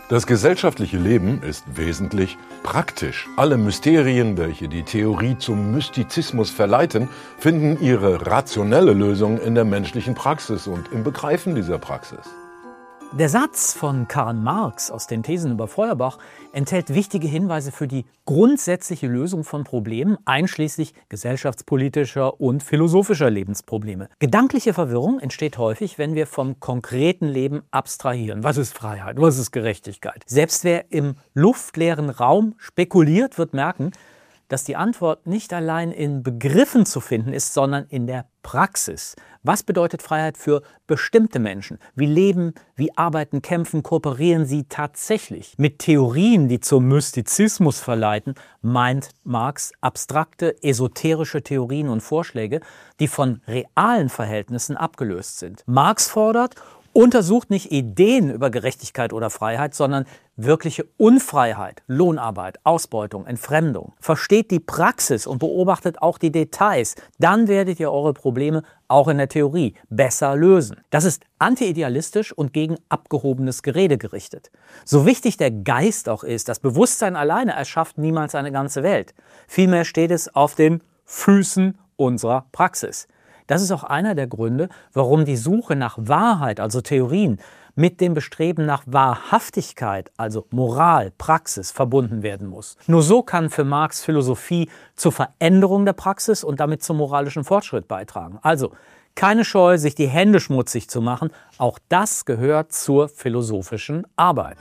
Das gesellschaftliche Leben ist wesentlich praktisch. Alle Mysterien, welche die Theorie zum Mystizismus verleiten, finden ihre rationelle Lösung in der menschlichen Praxis und im Begreifen dieser Praxis. Der Satz von Karl Marx aus den Thesen über Feuerbach enthält wichtige Hinweise für die grundsätzliche Lösung von Problemen, einschließlich gesellschaftspolitischer und philosophischer Lebensprobleme. Gedankliche Verwirrung entsteht häufig, wenn wir vom konkreten Leben abstrahieren. Was ist Freiheit? Was ist Gerechtigkeit? Selbst wer im luftleeren Raum spekuliert, wird merken, dass die Antwort nicht allein in Begriffen zu finden ist, sondern in der Praxis. Was bedeutet Freiheit für bestimmte Menschen? Wie leben, wie arbeiten, kämpfen, kooperieren sie tatsächlich? Mit Theorien, die zum Mystizismus verleiten, meint Marx abstrakte, esoterische Theorien und Vorschläge, die von realen Verhältnissen abgelöst sind. Marx fordert: Untersucht nicht Ideen über Gerechtigkeit oder Freiheit, sondern wirkliche Unfreiheit, Lohnarbeit, Ausbeutung, Entfremdung. Versteht die Praxis und beobachtet auch die Details. Dann werdet ihr eure Probleme auch in der Theorie besser lösen. Das ist anti-idealistisch und gegen abgehobenes Gerede gerichtet. So wichtig der Geist auch ist, das Bewusstsein alleine erschafft niemals eine ganze Welt. Vielmehr steht es auf den Füßen unserer Praxis. Das ist auch einer der Gründe, warum die Suche nach Wahrheit, also Theorien, mit dem Bestreben nach Wahrhaftigkeit, also Moral, Praxis, verbunden werden muss. Nur so kann für Marx Philosophie zur Veränderung der Praxis und damit zum moralischen Fortschritt beitragen. Also keine Scheu, sich die Hände schmutzig zu machen, auch das gehört zur philosophischen Arbeit.